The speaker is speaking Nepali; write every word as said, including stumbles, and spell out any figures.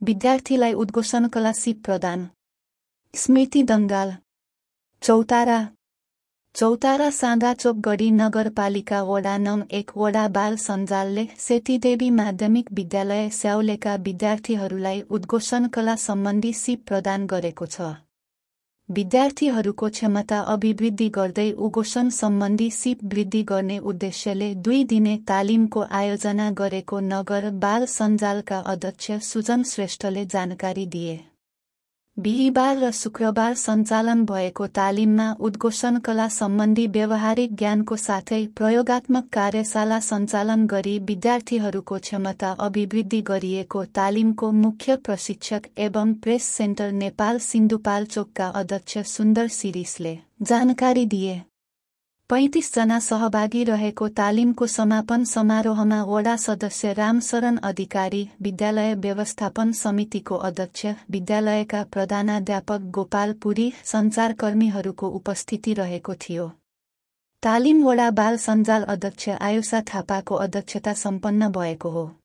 विद्यार्थीलाई उद्घोषण कला सिप प्रदान। स्मृति दङ्गाल। चौतारा। चौतारा साँगाचोक गढी नगरपालिका वडा नौ एक वडा बाल सञ्जालले सेतीदेवी माध्यमिक विद्यालय स्याउलेका विद्यार्थीहरूलाई उद्घोषण कला सम्बन्धी सिप प्रदान गरेको छ। विद्यार्थीहरूको क्षमता अभिवृद्धि गर्दै उद्घोषण सम्बन्धी सिप वृद्धि गर्ने उद्देश्यले दुई दिने तालिमको आयोजना गरेको नगर बाल सञ्जालका अध्यक्ष सुजन श्रेष्ठले जानकारी दिए। बिहिबार र शुक्रबार सञ्चालन भएको तालिममा उद्घोषण कला सम्बन्धी व्यावहारिक ज्ञानको साथै प्रयोगात्मक कार्यशाला सञ्चालन गरी विद्यार्थीहरूको क्षमता अभिवृद्धि गरिएको तालिमको मुख्य प्रशिक्षक एवं प्रेस सेन्टर नेपाल सिन्धुपाल्चोकका अध्यक्ष सुन्दर शिरिषले जानकारी दिए। पैंतीस जना सहभागी रहेको तालिमको समापन समारोहमा वडा सदस्य रामशरण अधिकारी, विद्यालय व्यवस्थापन समितिको अध्यक्ष, विद्यालयका प्रधानाध्यापक गोपाल पुरी, सञ्चारकर्मीहरूको उपस्थिति रहेको थियो। तालिम वडा बाल सञ्जाल अध्यक्ष आयुषा थापाको अध्यक्षता सम्पन्न भएको हो।